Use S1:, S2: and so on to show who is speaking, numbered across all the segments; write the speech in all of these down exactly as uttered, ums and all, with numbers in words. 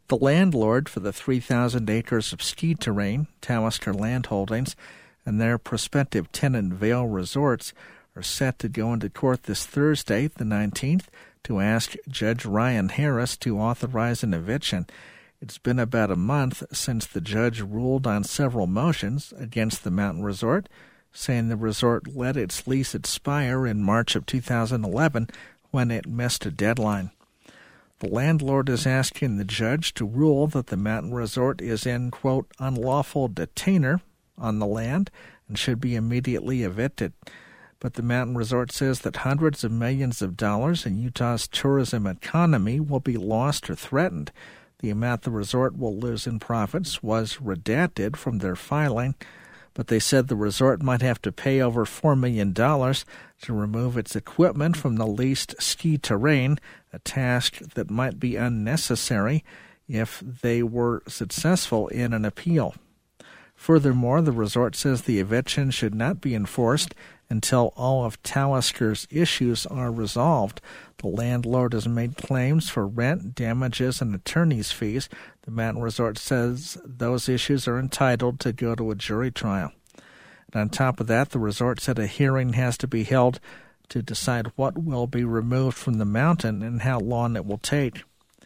S1: The landlord for the three thousand acres of ski terrain, Talisker Land Holdings, and their prospective tenant Vail Resorts are set to go into court this Thursday, the nineteenth, to ask Judge Ryan Harris to authorize an eviction. It's been about a month since the judge ruled on several motions against the mountain resort, saying the resort let its lease expire in March of two thousand eleven when it missed a deadline. The landlord is asking the judge to rule that the mountain resort is in, quote, unlawful detainer on the land and should be immediately evicted. But the mountain resort says that hundreds of millions of dollars in Utah's tourism economy will be lost or threatened. The amount the resort will lose in profits was redacted from their filing, but they said the resort might have to pay over four million dollars to remove its equipment from the leased ski terrain, a task that might be unnecessary if they were successful in an appeal. Furthermore, the resort says the eviction should not be enforced until all of Talisker's issues are resolved. The landlord has made claims for rent, damages, and attorney's fees. The mountain resort says those issues are entitled to go to a jury trial. And on top of that, the resort said a hearing has to be held to decide what will be removed from the mountain and how long it will take.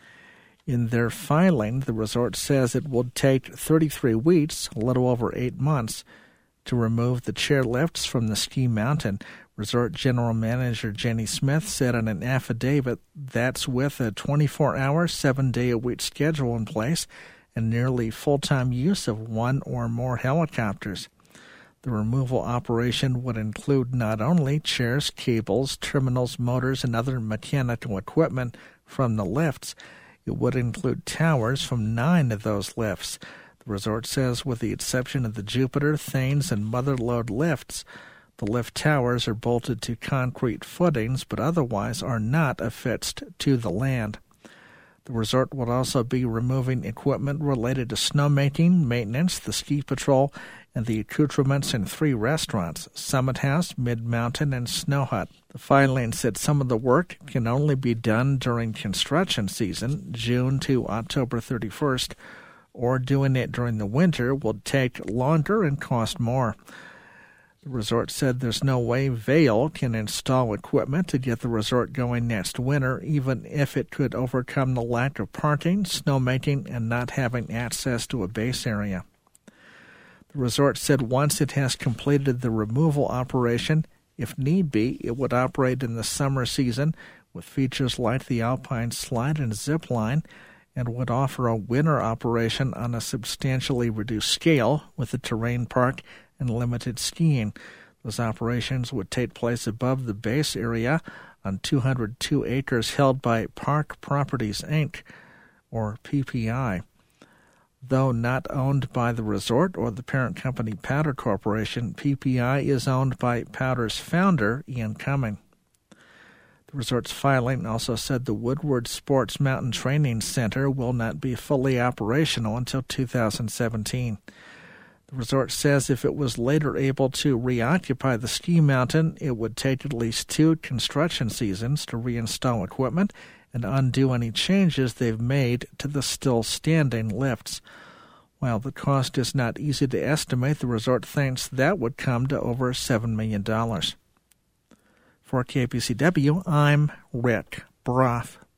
S1: In their filing, the resort says it will take thirty-three weeks, a little over eight months, to remove the chairlifts from the ski mountain. Resort General Manager Jenny Smith said in an affidavit that's with a twenty-four hour, seven-day-a-week schedule in place and nearly full-time use of one or more helicopters. The removal operation would include not only chairs, cables, terminals, motors, and other mechanical equipment from the lifts. It would include towers from nine of those lifts. The resort says with the exception of the Jupiter, Thanes, and Motherlode lifts, the lift towers are bolted to concrete footings but otherwise are not affixed to the land. The resort would also be removing equipment related to snowmaking, maintenance, the ski patrol, and the accoutrements in three restaurants, Summit House, Mid-Mountain, and Snow Hut. The filing said some of the work can only be done during construction season, June to October thirty-first, or doing it during the winter will take longer and cost more. The resort said there's no way Vail can install equipment to get the resort going next winter, even if it could overcome the lack of parking, snowmaking, and not having access to a base area. The resort said once it has completed the removal operation, if need be, it would operate in the summer season with features like the Alpine Slide and Zip Line, and would offer a winter operation on a substantially reduced scale with a terrain park and limited skiing. Those operations would take place above the base area on two hundred two acres held by Park Properties, Incorporated, or P P I. Though not owned by the resort or the parent company Powder Corporation, P P I is owned by Powder's founder, Ian Cumming. The resort's filing also said the Woodward Sports Mountain Training Center will not be fully operational until two thousand seventeen. The resort says if it was later able to reoccupy the ski mountain, it would take at least two construction seasons to reinstall equipment and undo any changes they've made to the still-standing lifts. While the cost is not easy to estimate, the resort thinks that would come to over seven million dollars. For K P C W, I'm Rick Broff.